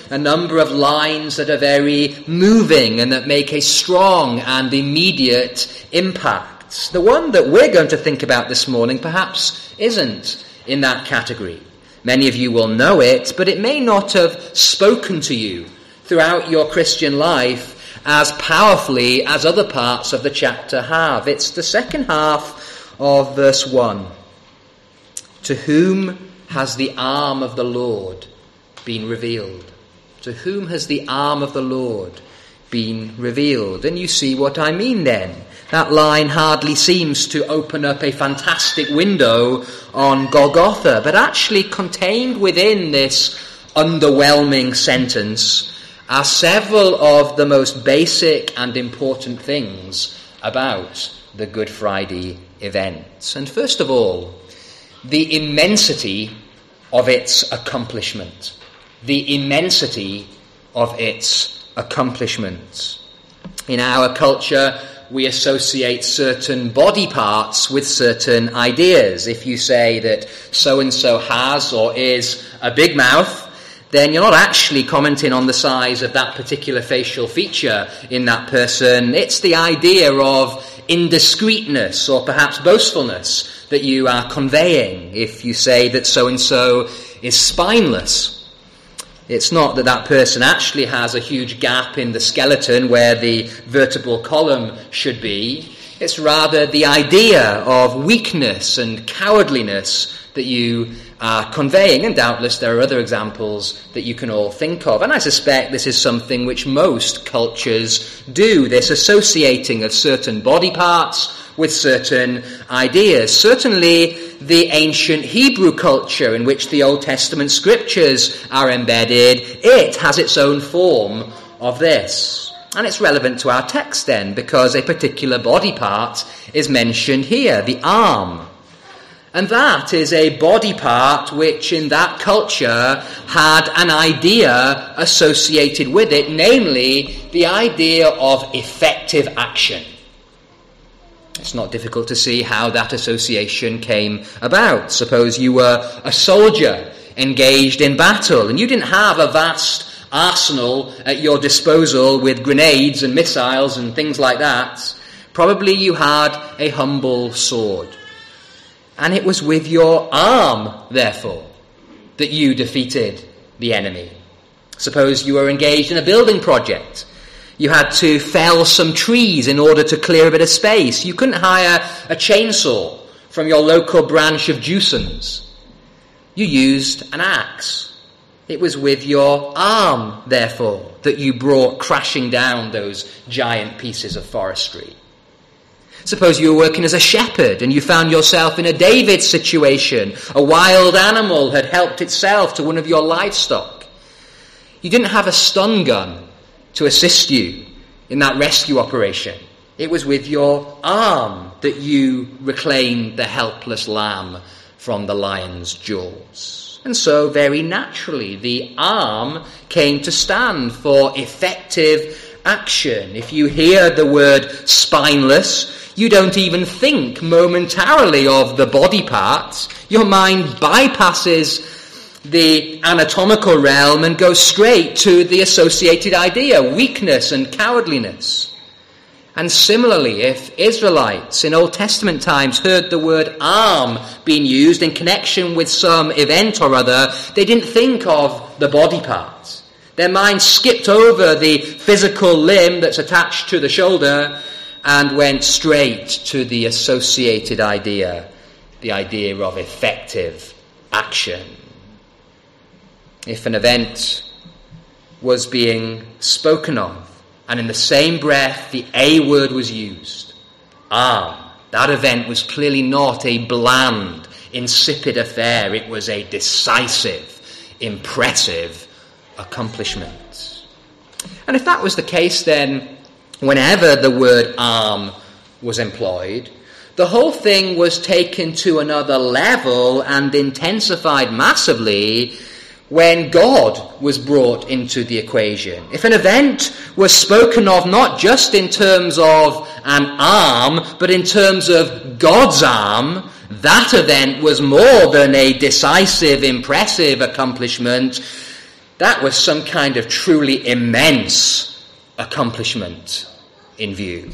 a number of lines that are very moving and that make a strong and immediate impact. The one that we're going to think about this morning perhaps isn't in that category. Many of you will know it, but it may not have spoken to you throughout your Christian life as powerfully as other parts of the chapter have. It's the second half of verse 1. To whom has the arm of the Lord been revealed? To whom has the arm of the Lord been revealed? And you see what I mean then. That line hardly seems to open up a fantastic window on Golgotha, but actually contained within this underwhelming sentence are several of the most basic and important things about the Good Friday event. And first of all, the immensity of its accomplishment. The immensity of its accomplishment. In our culture, we associate certain body parts with certain ideas. If you say that so-and-so has or is a big mouth, then you're not actually commenting on the size of that particular facial feature in that person. It's the idea of indiscreetness or perhaps boastfulness that you are conveying. If you say that so-and-so is spineless, it's not that that person actually has a huge gap in the skeleton where the vertebral column should be. It's rather the idea of weakness and cowardliness that you are conveying, and doubtless there are other examples that you can all think of. And I suspect this is something which most cultures do, this associating of certain body parts with certain ideas. Certainly the ancient Hebrew culture in which the Old Testament scriptures are embedded, it has its own form of this. And it's relevant to our text then, because a particular body part is mentioned here, the arm. And that is a body part which in that culture had an idea associated with it, namely the idea of effective action. It's not difficult to see how that association came about. Suppose you were a soldier engaged in battle and you didn't have a vast arsenal at your disposal with grenades and missiles and things like that. Probably you had a humble sword. And it was with your arm, therefore, that you defeated the enemy. Suppose you were engaged in a building project. You had to fell some trees in order to clear a bit of space. You couldn't hire a chainsaw from your local branch of Jewsons. You used an axe. It was with your arm, therefore, that you brought crashing down those giant pieces of forestry. Suppose you were working as a shepherd and you found yourself in a David situation. A wild animal had helped itself to one of your livestock. You didn't have a stun gun to assist you in that rescue operation. It was with your arm that you reclaimed the helpless lamb from the lion's jaws. And so, very naturally, the arm came to stand for effective action. If you hear the word spineless, you don't even think momentarily of the body parts. Your mind bypasses the anatomical realm and goes straight to the associated idea, weakness and cowardliness. And similarly, if Israelites in Old Testament times heard the word arm being used in connection with some event or other, they didn't think of the body parts. Their mind skipped over the physical limb that's attached to the shoulder and went straight to the associated idea, the idea of effective action. If an event was being spoken of, and in the same breath the A word was used, that event was clearly not a bland, insipid affair. It was a decisive, impressive accomplishment. And if that was the case, then whenever the word arm was employed, the whole thing was taken to another level and intensified massively when God was brought into the equation. If an event was spoken of not just in terms of an arm, but in terms of God's arm, that event was more than a decisive, impressive accomplishment. that was some kind of truly immense accomplishment in view.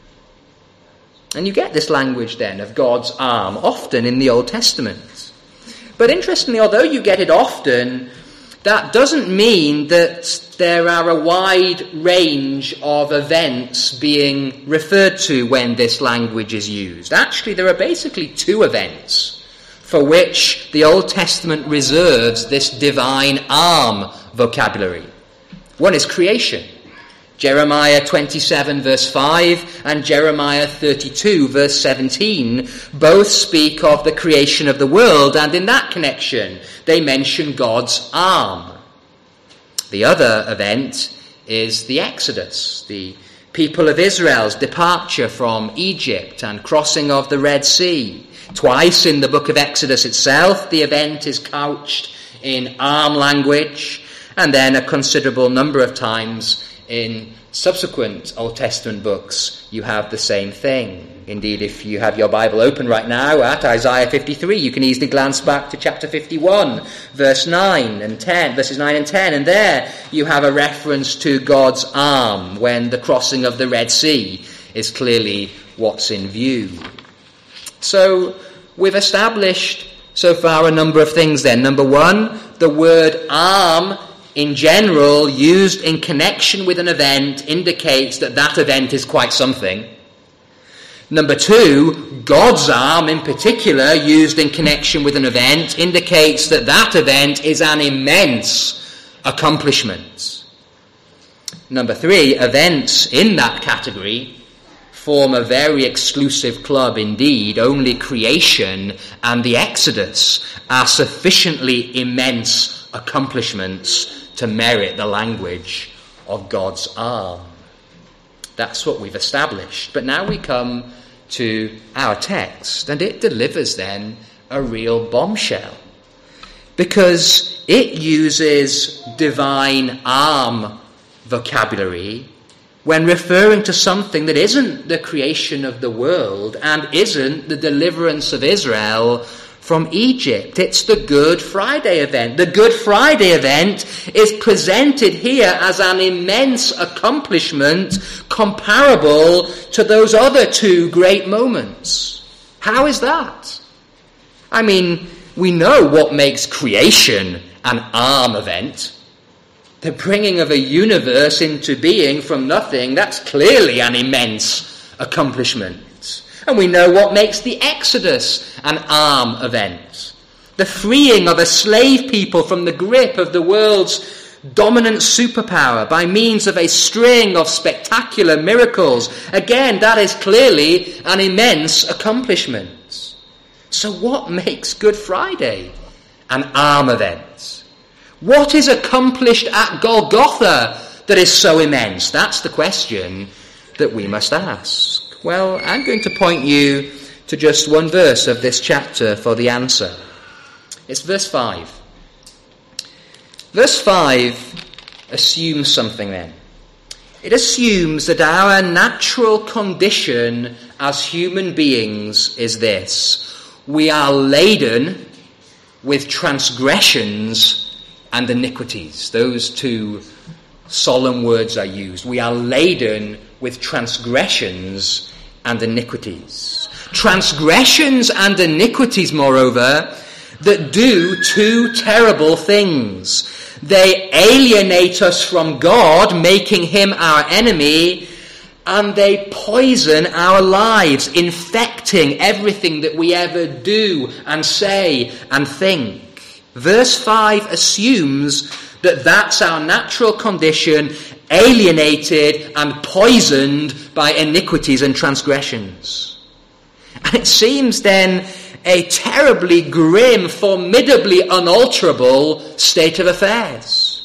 And you get this language then of God's arm often in the Old Testament. But interestingly, although you get it often, that doesn't mean that there are a wide range of events being referred to when this language is used. Actually, there are basically two events for which the Old Testament reserves this divine arm vocabulary. One is creation. Jeremiah 27 verse 5 and Jeremiah 32 verse 17 both speak of the creation of the world, and in that connection they mention God's arm. The other event is the Exodus, the people of Israel's departure from Egypt and crossing of the Red Sea. Twice in the book of Exodus itself, the event is couched in arm language, and then a considerable number of times in subsequent Old Testament books, you have the same thing. Indeed, if you have your Bible open right now at Isaiah 53, you can easily glance back to chapter 51, verses 9 and 10, and there you have a reference to God's arm when the crossing of the Red Sea is clearly what's in view. So we've established so far a number of things then. Number one, the word arm in general, used in connection with an event, indicates that that event is quite something. Number two, God's arm in particular, used in connection with an event, indicates that that event is an immense accomplishment. Number three, events in that category form a very exclusive club indeed. Only creation and the Exodus are sufficiently immense accomplishments to merit the language of God's arm. That's what we've established. But now we come to our text, and it delivers then a real bombshell, because it uses divine arm vocabulary when referring to something that isn't the creation of the world and isn't the deliverance of Israel from Egypt. It's the Good Friday event. The Good Friday event is presented here as an immense accomplishment comparable to those other two great moments. How is that? I mean, we know what makes creation an arm event. The bringing of a universe into being from nothing, that's clearly an immense accomplishment. And we know what makes the Exodus an arm event. The freeing of a slave people from the grip of the world's dominant superpower by means of a string of spectacular miracles. Again, that is clearly an immense accomplishment. So what makes Good Friday an arm event? What is accomplished at Golgotha that is so immense? That's the question that we must ask. Well, I'm going to point you to just one verse of this chapter for the answer. It's verse 5. Verse 5 assumes something then. It assumes that our natural condition as human beings is this: we are laden with transgressions and iniquities. Those two solemn words are used. We are laden with transgressions and iniquities. Transgressions and iniquities, moreover, that do two terrible things. They alienate us from God, making him our enemy, and they poison our lives, infecting everything that we ever do and say and think. Verse 5 assumes that that's our natural condition, alienated and poisoned by iniquities and transgressions. And it seems then a terribly grim, formidably unalterable state of affairs.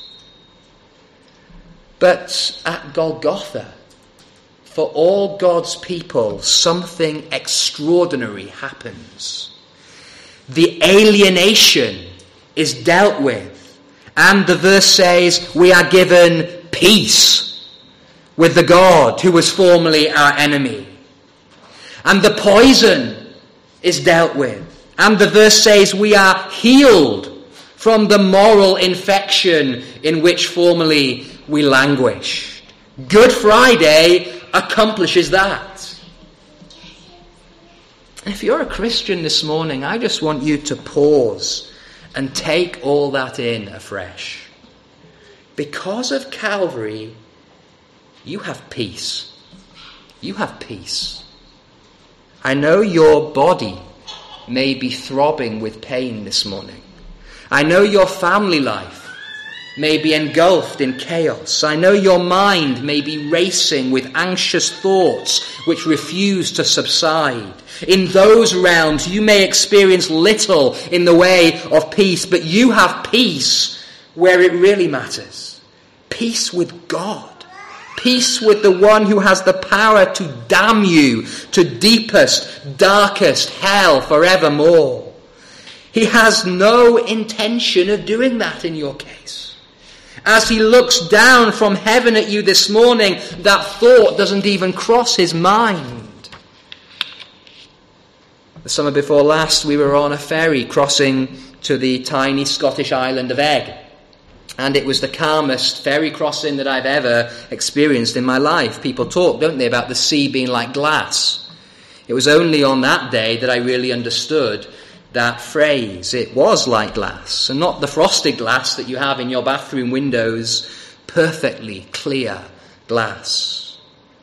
But at Golgotha, for all God's people, something extraordinary happens. The alienation is dealt with. And the verse says we are given peace with the God who was formerly our enemy. And the poison is dealt with. And the verse says we are healed from the moral infection in which formerly we languished. Good Friday accomplishes that. And if you're a Christian this morning, I just want you to pause and take all that in afresh. Because of Calvary, you have peace. You have peace. I know your body may be throbbing with pain this morning. I know your family life may be engulfed in chaos. I know your mind may be racing with anxious thoughts which refuse to subside. In those realms, you may experience little in the way of peace, but you have peace where it really matters. Peace with God. Peace with the one who has the power to damn you to deepest, darkest hell forevermore. He has no intention of doing that in your case. As he looks down from heaven at you this morning, that thought doesn't even cross his mind. The summer before last, we were on a ferry crossing to the tiny Scottish island of Eigg. And it was the calmest ferry crossing that I've ever experienced in my life. People talk, don't they, about the sea being like glass. It was only on that day that I really understood that phrase. It was like glass, and not the frosted glass that you have in your bathroom windows, perfectly clear glass.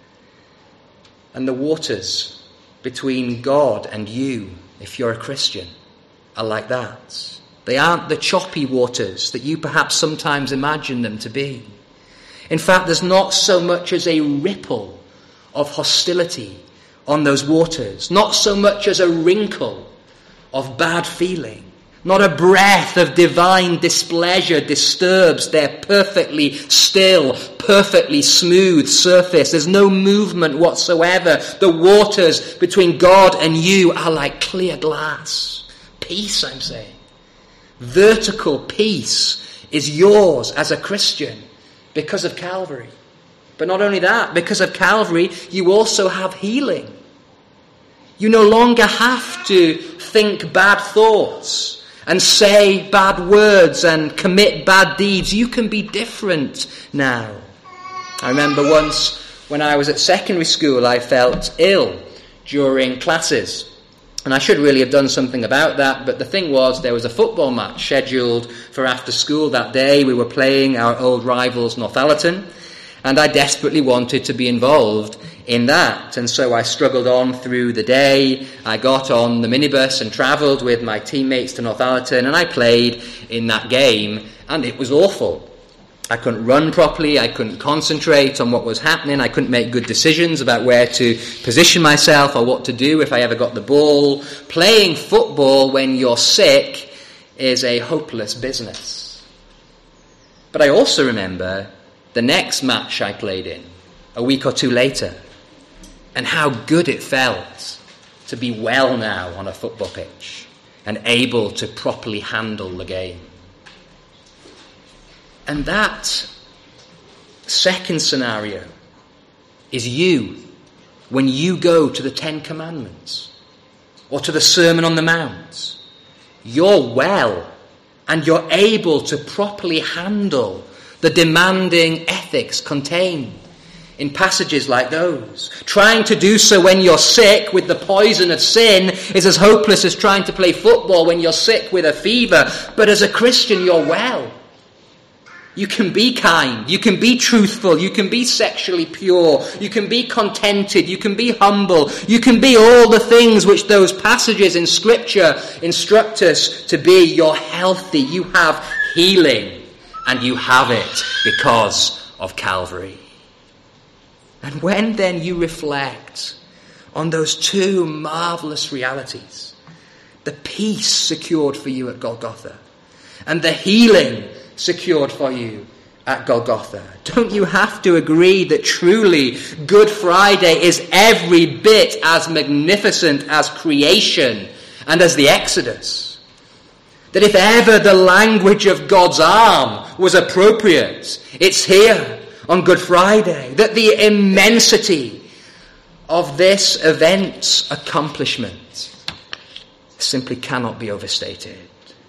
And the waters between God and you, if you're a Christian, are like that. They aren't the choppy waters that you perhaps sometimes imagine them to be. In fact, there's not so much as a ripple of hostility on those waters, not so much as a wrinkle of bad feeling. Not a breath of divine displeasure disturbs their perfectly still, perfectly smooth surface. There's no movement whatsoever. The waters between God and you are like clear glass. Peace, I'm saying. Vertical peace is yours as a Christian because of Calvary. But not only that, because of Calvary, you also have healing. You no longer have to think bad thoughts and say bad words and commit bad deeds. You can be different now. I remember once when I was at secondary school, I felt ill during classes. And I should really have done something about that, but the thing was, there was a football match scheduled for after school that day. We were playing our old rivals, Northallerton, and I desperately wanted to be involved in that. And so I struggled on through the day. I got on the minibus and travelled with my teammates to Northallerton, and I played in that game, and it was awful. I couldn't run properly, I couldn't concentrate on what was happening, I couldn't make good decisions about where to position myself or what to do if I ever got the ball. Playing football when you're sick is a hopeless business. But I also remember the next match I played in, a week or two later, and how good it felt to be well now on a football pitch and able to properly handle the game. And that second scenario is you when you go to the Ten Commandments or to the Sermon on the Mount. You're well and you're able to properly handle the demanding ethics contained in passages like those. Trying to do so when you're sick with the poison of sin is as hopeless as trying to play football when you're sick with a fever. But as a Christian, you're well. You can be kind, you can be truthful, you can be sexually pure, you can be contented, you can be humble, you can be all the things which those passages in Scripture instruct us to be. You're healthy, you have healing, and you have it because of Calvary. And when then you reflect on those two marvellous realities, the peace secured for you at Golgotha, and the healing secured for you at Golgotha, don't you have to agree that truly Good Friday is every bit as magnificent as creation and as the Exodus? That if ever the language of God's arm was appropriate, it's here on Good Friday. That the immensity of this event's accomplishment simply cannot be overstated.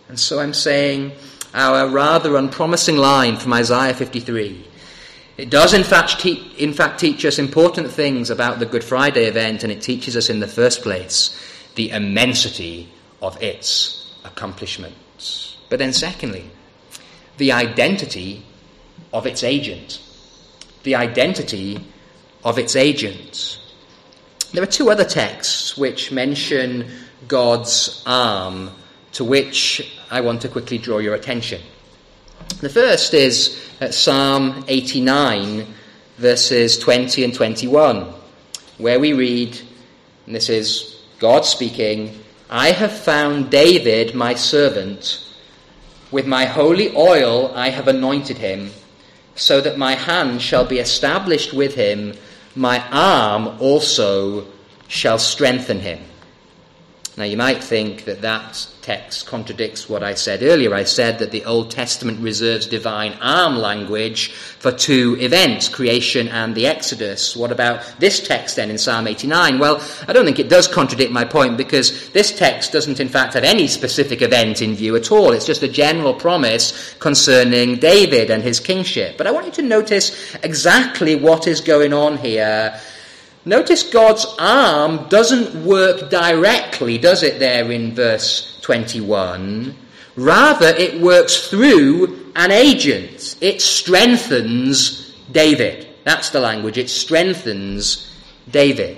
And so I'm saying our rather unpromising line from Isaiah 53, it does in fact teach us important things about the Good Friday event, and it teaches us in the first place the immensity of its accomplishments. But then secondly, the identity of its agent. The identity of its agent. There are two other texts which mention God's arm, to which I want to quickly draw your attention. The first is Psalm 89, verses 20 and 21, where we read, and this is God speaking, "I have found David, my servant. With my holy oil I have anointed him, so that my hand shall be established with him. My arm also shall strengthen him." Now you might think that that text contradicts what I said earlier. I said that the Old Testament reserves divine arm language for two events, creation and the Exodus. What about this text then in Psalm 89? Well, I don't think it does contradict my point, because this text doesn't in fact have any specific event in view at all. It's just a general promise concerning David and his kingship. But I want you to notice exactly what is going on here. Notice God's arm doesn't work directly, does it, there in verse 21? Rather, it works through an agent. It strengthens David. That's the language. It strengthens David.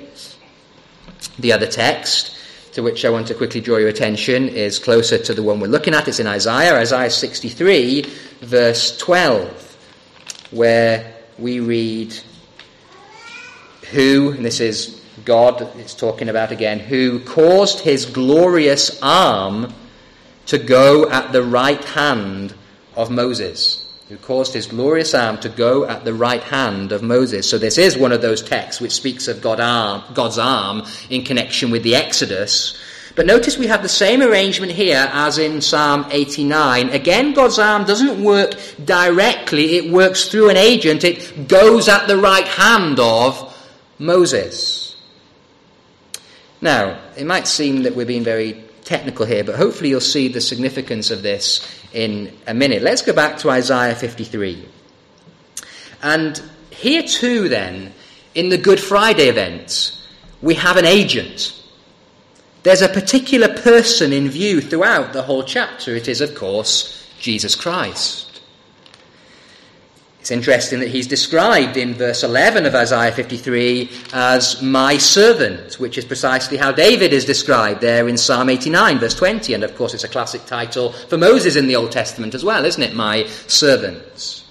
The other text to which I want to quickly draw your attention is closer to the one we're looking at. It's in Isaiah 63, verse 12, where we read, "Who," and this is God, it's talking about again, "who caused his glorious arm to go at the right hand of Moses." Who caused his glorious arm to go at the right hand of Moses. So this is one of those texts which speaks of God's arm in connection with the Exodus. But notice we have the same arrangement here as in Psalm 89. Again, God's arm doesn't work directly. It works through an agent. It goes at the right hand of Moses. Now, it might seem that we're being very technical here, but hopefully you'll see the significance of this in a minute. Let's go back to Isaiah 53. And here too then, in the Good Friday event, we have an agent. There's a particular person in view throughout the whole chapter. It is, of course, Jesus Christ. It's interesting that he's described in verse 11 of Isaiah 53 as my servant, which is precisely how David is described there in Psalm 89, verse 20. And of course, it's a classic title for Moses in the Old Testament as well, isn't it? My servant.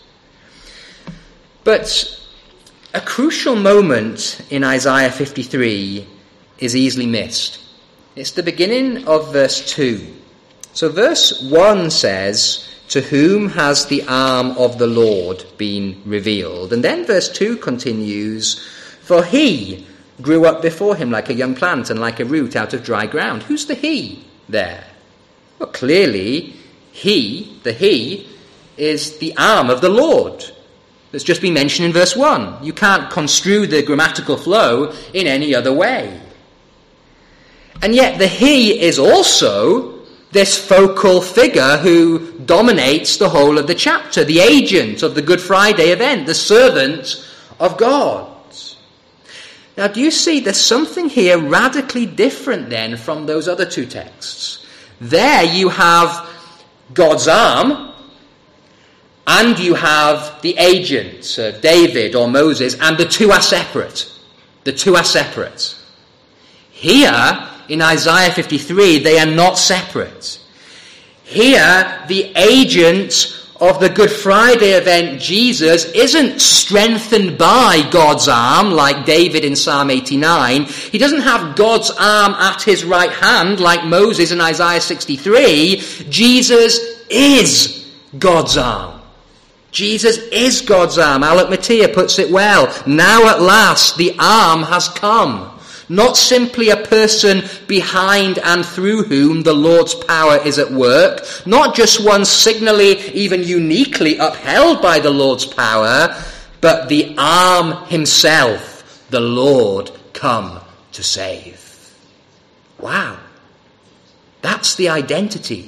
But a crucial moment in Isaiah 53 is easily missed. It's the beginning of verse 2. So verse 1 says, "To whom has the arm of the Lord been revealed?" And then verse 2 continues, "For he grew up before him like a young plant and like a root out of dry ground." Who's the he there? Well, clearly, the he, is the arm of the Lord. That's just been mentioned in verse 1. You can't construe the grammatical flow in any other way. And yet the he is also this focal figure who dominates the whole of the chapter, the agent of the Good Friday event, the servant of God. Now, do you see there's something here radically different then from those other two texts? There you have God's arm, and you have the agent, David or Moses, and the two are separate. The two are separate. Here, in Isaiah 53, they are not separate. Here, the agent of the Good Friday event, Jesus, isn't strengthened by God's arm like David in Psalm 89. He doesn't have God's arm at his right hand like Moses in Isaiah 63. Jesus is God's arm. Jesus is God's arm. Alec Mattia puts it well. Now at last the arm has come. Not simply a person behind and through whom the Lord's power is at work, not just one signally, even uniquely upheld by the Lord's power, but the arm himself, the Lord come to save. Wow. That's the identity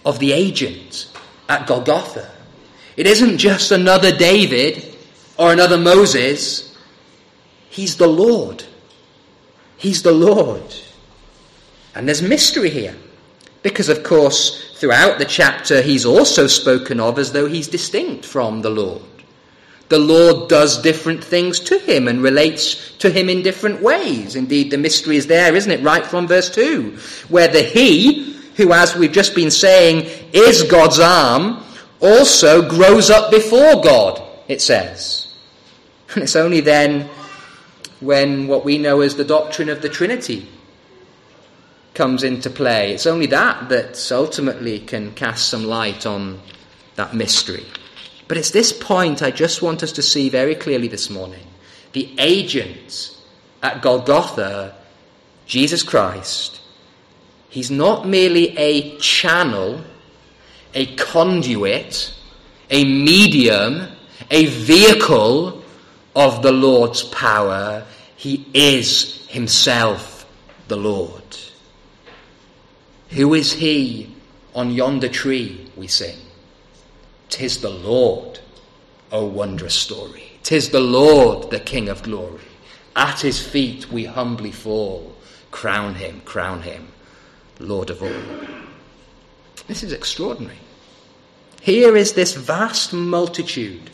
of the agent at Golgotha. It isn't just another David or another Moses. He's the Lord. He's the Lord. And there's mystery here. Because, of course, throughout the chapter, he's also spoken of as though he's distinct from the Lord. The Lord does different things to him and relates to him in different ways. Indeed, the mystery is there, isn't it? Right from verse 2, where the he, who, as we've just been saying, is God's arm, also grows up before God, it says. And it's only then when what we know as the doctrine of the Trinity comes into play. It's only that ultimately can cast some light on that mystery. But it's this point I just want us to see very clearly this morning. The agent at Golgotha, Jesus Christ, he's not merely a channel, a conduit, a medium, a vehicle of the Lord's power. He is himself the Lord. Who is he on yonder tree, we sing? 'Tis the Lord, O wondrous story. 'Tis the Lord, the King of glory. At his feet we humbly fall. Crown him, Lord of all. This is extraordinary. Here is this vast multitude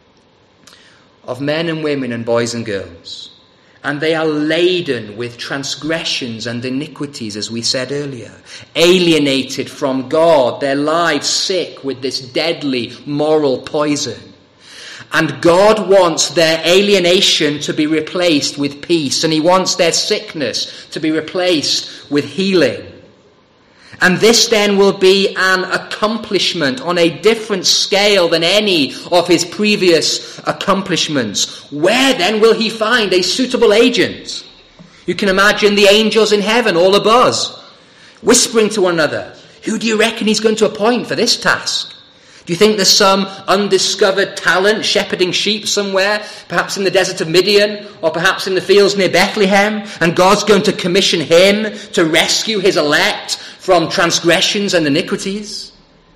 of men and women and boys and girls, and they are laden with transgressions and iniquities, as we said earlier, alienated from God, their lives sick with this deadly moral poison. And God wants their alienation to be replaced with peace, and he wants their sickness to be replaced with healing. And this then will be an accomplishment on a different scale than any of his previous accomplishments. Where then will he find a suitable agent? You can imagine the angels in heaven all abuzz, whispering to one another, who do you reckon he's going to appoint for this task? Do you think there's some undiscovered talent shepherding sheep somewhere, perhaps in the desert of Midian, or perhaps in the fields near Bethlehem, and God's going to commission him to rescue his elect from transgressions and iniquities?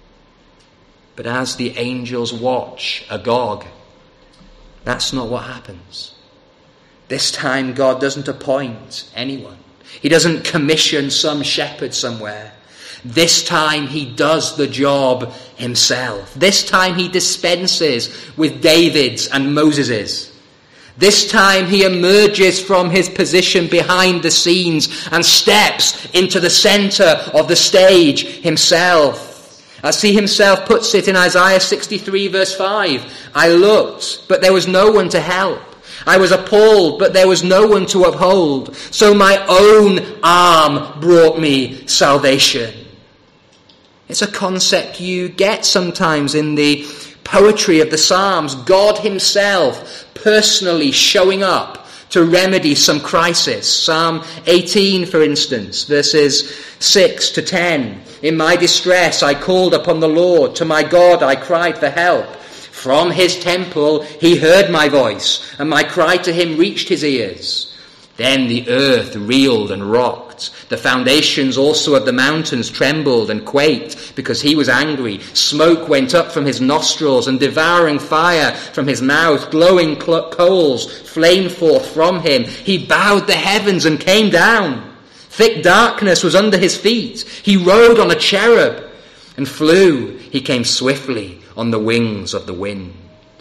But as the angels watch Agog, that's not what happens. This time God doesn't appoint anyone. He doesn't commission some shepherd somewhere. This time he does the job himself. This time he dispenses with David's and Moses's. This time he emerges from his position behind the scenes and steps into the center of the stage himself. As he himself puts it in Isaiah 63 verse 5, I looked, but there was no one to help. I was appalled, but there was no one to uphold. So my own arm brought me salvation. It's a concept you get sometimes in the poetry of the Psalms. God himself personally showing up to remedy some crisis. Psalm 18, for instance, verses 6 to 10. In my distress I called upon the Lord. To my God I cried for help. From his temple he heard my voice, and my cry to him reached his ears. Then the earth reeled and rocked. The foundations also of the mountains trembled and quaked because he was angry. Smoke went up from his nostrils and devouring fire from his mouth. Glowing coals flamed forth from him. He bowed the heavens and came down. Thick darkness was under his feet. He rode on a cherub and flew. He came swiftly on the wings of the wind.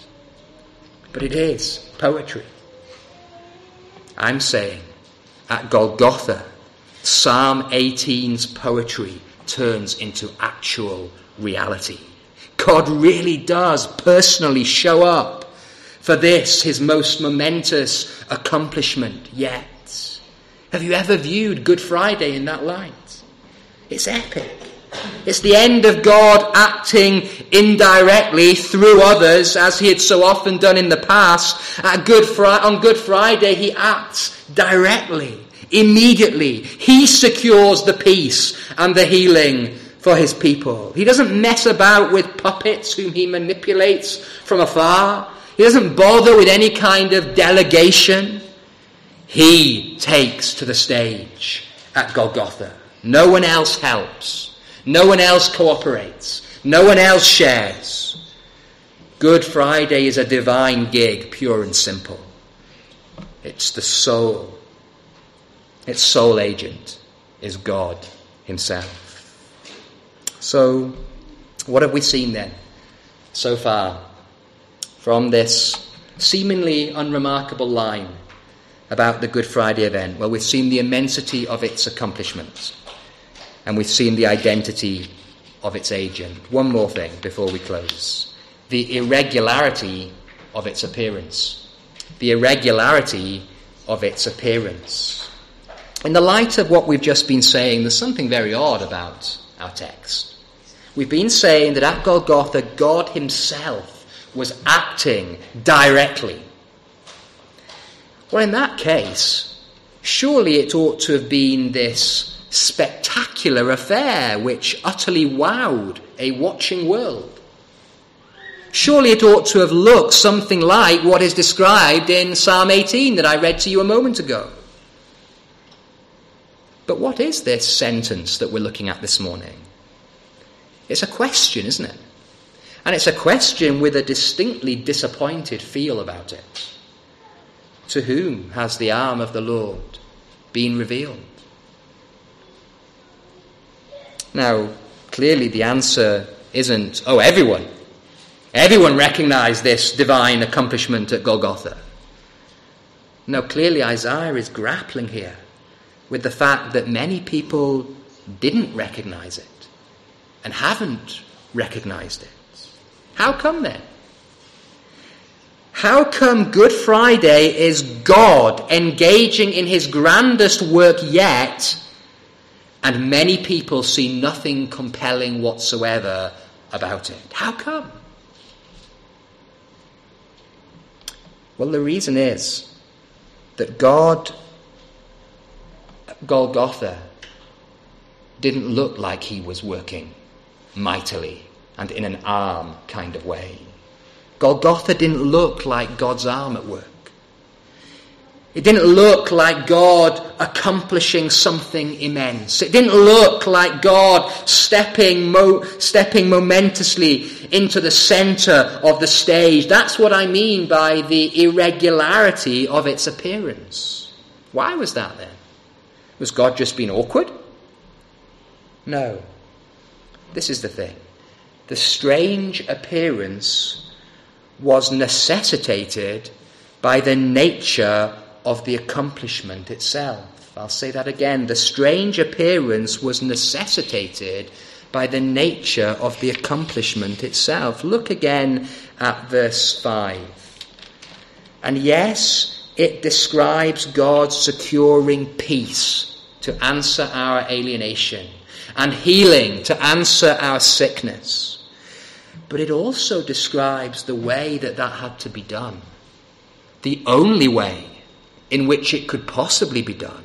But it is poetry. I'm saying, at Golgotha, Psalm 18's poetry turns into actual reality. God really does personally show up for this, his most momentous accomplishment yet. Have you ever viewed Good Friday in that light? It's epic. It's the end of God acting indirectly through others, as he had so often done in the past. On Good Friday, he acts directly, immediately. He secures the peace and the healing for his people. He doesn't mess about with puppets whom he manipulates from afar. He doesn't bother with any kind of delegation. He takes to the stage at Golgotha. No one else helps. No one else cooperates. No one else shares. Good Friday is a divine gig, pure and simple. It's the soul. Its sole agent is God himself. So, what have we seen then so far from this seemingly unremarkable line about the Good Friday event? Well, we've seen the immensity of its accomplishments, and we've seen the identity of its agent. One more thing before we close. The irregularity of its appearance. The irregularity of its appearance. In the light of what we've just been saying, there's something very odd about our text. We've been saying that at Golgotha, God himself was acting directly. Well, in that case, surely it ought to have been this spectacular affair which utterly wowed a watching world. Surely it ought to have looked something like what is described in Psalm 18 that I read to you a moment ago. But what is this sentence that we're looking at this morning? It's a question, isn't it? And it's a question with a distinctly disappointed feel about it. To whom has the arm of the Lord been revealed? Now, clearly the answer isn't, everyone. Everyone recognized this divine accomplishment at Golgotha. No, clearly Isaiah is grappling here with the fact that many people didn't recognize it and haven't recognized it. How come then? How come Good Friday is God engaging in his grandest work yet, and many people see nothing compelling whatsoever about it? How come? Well, the reason is that God at Golgotha didn't look like he was working mightily and in an arm kind of way. Golgotha didn't look like God's arm at work. It didn't look like God accomplishing something immense. It didn't look like God stepping momentously into the center of the stage. That's what I mean by the irregularity of its appearance. Why was that then? Was God just being awkward? No. This is the thing. The strange appearance was necessitated by the nature of the accomplishment itself. I'll say that again. The strange appearance was necessitated by the nature of the accomplishment itself. Look again at verse 5. And yes, it describes God securing peace to answer our alienation and healing to answer our sickness. But it also describes the way that had to be done. The only way in which it could possibly be done.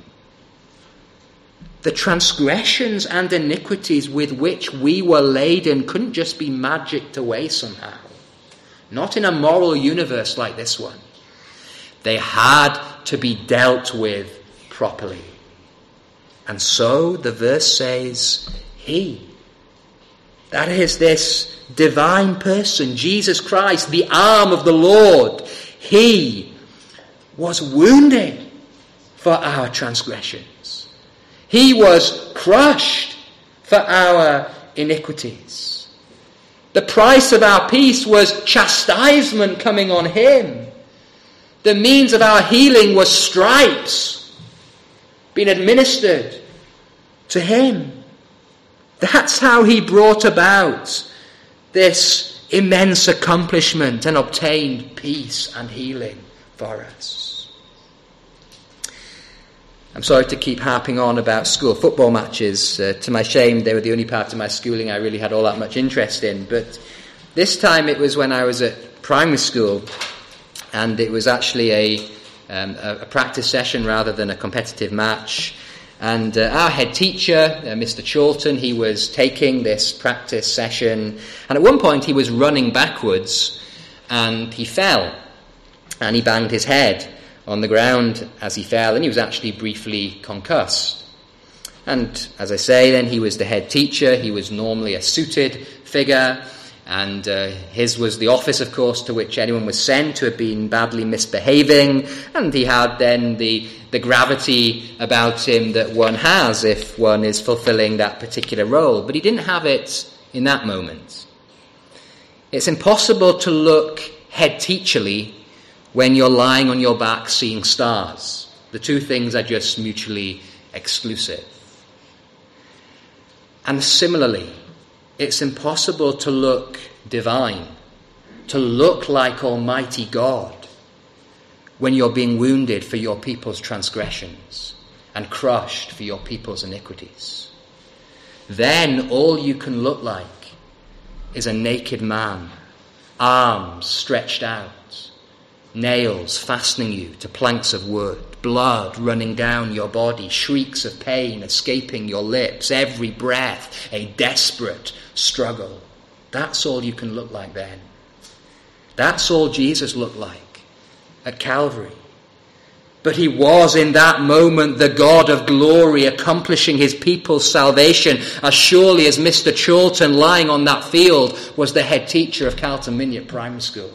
The transgressions and iniquities with which we were laden couldn't just be magicked away somehow. Not in a moral universe like this one. They had to be dealt with properly. And so the verse says, he, that is this divine person, Jesus Christ, the arm of the Lord, he was wounded for our transgressions. He was crushed for our iniquities. The price of our peace was chastisement coming on him. The means of our healing was stripes being administered to him. That's how he brought about this immense accomplishment and obtained peace and healing for us. I'm sorry to keep harping on about school football matches. To my shame, they were the only part of my schooling I really had all that much interest in. But this time it was when I was at primary school, and it was actually a practice session rather than a competitive match. And our head teacher, Mr. Chorlton, he was taking this practice session, and at one point he was running backwards and he fell and he banged his head on the ground as he fell, and he was actually briefly concussed. And as I say, then he was the head teacher. He was normally a suited figure. And his was the office, of course, to which anyone was sent who had been badly misbehaving. And he had then the gravity about him that one has if one is fulfilling that particular role. But he didn't have it in that moment. It's impossible to look head teacherly when you're lying on your back seeing stars. The two things are just mutually exclusive. And similarly, it's impossible to look divine, to look like Almighty God, when you're being wounded for your people's transgressions and crushed for your people's iniquities. Then all you can look like is a naked man, arms stretched out, nails fastening you to planks of wood, blood running down your body, shrieks of pain escaping your lips, every breath a desperate struggle. That's all you can look like then. That's all Jesus looked like at Calvary. But he was in that moment the God of glory, accomplishing his people's salvation, as surely as Mr. Chorlton lying on that field was the head teacher of Carlton Miniot Primary School.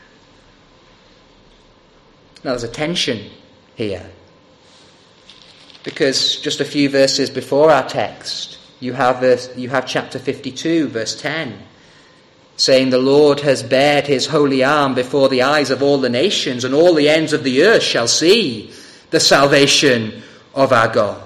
Now there's a tension here, because just a few verses before our text, you have chapter 52, verse 10, saying, "The Lord has bared his holy arm before the eyes of all the nations, and all the ends of the earth shall see the salvation of our God."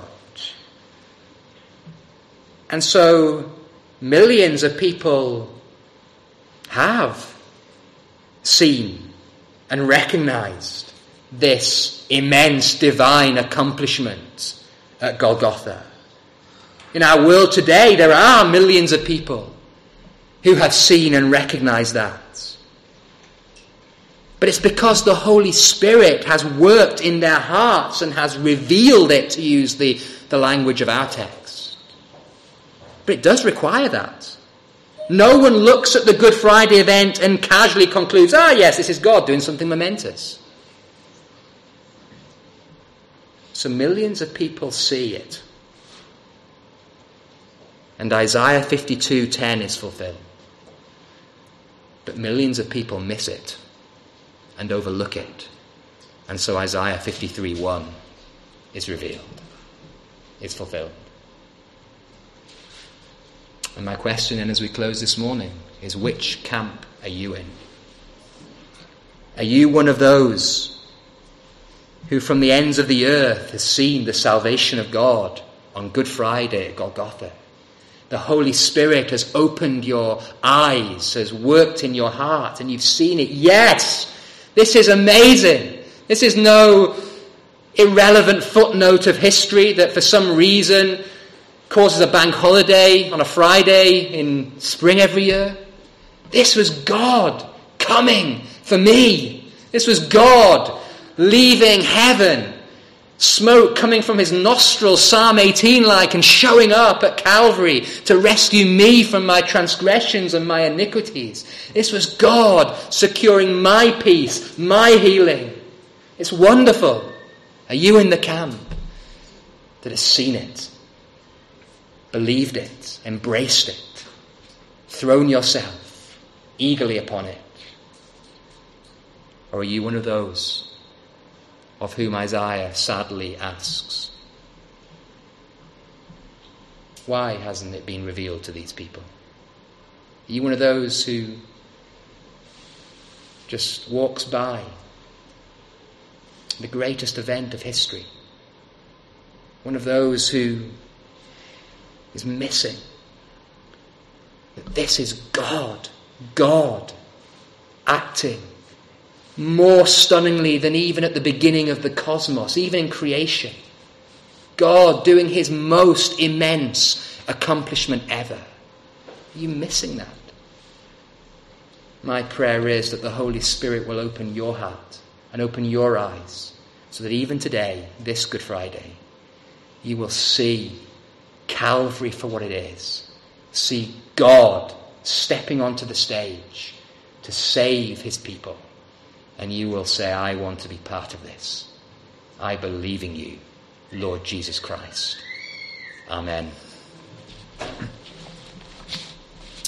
And so millions of people have seen and recognized this immense divine accomplishment at Golgotha. In our world today, there are millions of people who have seen and recognized that. But it's because the Holy Spirit has worked in their hearts and has revealed it, to use the language of our text. But it does require that. No one looks at the Good Friday event and casually concludes, yes, this is God doing something momentous. So millions of people see it. And Isaiah 52:10 is fulfilled. But millions of people miss it and overlook it. And so Isaiah 53:1 is revealed. It's fulfilled. And my question then as we close this morning is, which camp are you in? Are you one of those who from the ends of the earth has seen the salvation of God on Good Friday at Golgotha? The Holy Spirit has opened your eyes, has worked in your heart, and you've seen it. Yes, this is amazing. This is no irrelevant footnote of history that for some reason causes a bank holiday on a Friday in spring every year. This was God coming for me. This was God leaving heaven, smoke coming from his nostrils, Psalm 18-like, and showing up at Calvary to rescue me from my transgressions and my iniquities. This was God securing my peace, my healing. It's wonderful. Are you in the camp that has seen it, believed it, embraced it, thrown yourself eagerly upon it? Or are you one of those of whom Isaiah sadly asks, why hasn't it been revealed to these people? Are you one of those who just walks by the greatest event of history? One of those who is missing that this is God acting more stunningly than even at the beginning of the cosmos, even in creation. God doing his most immense accomplishment ever. Are you missing that? My prayer is that the Holy Spirit will open your heart and open your eyes, so that even today, this Good Friday, you will see Calvary for what it is. See God stepping onto the stage to save his people. And you will say, I want to be part of this. I believe in you, Lord Jesus Christ. Amen.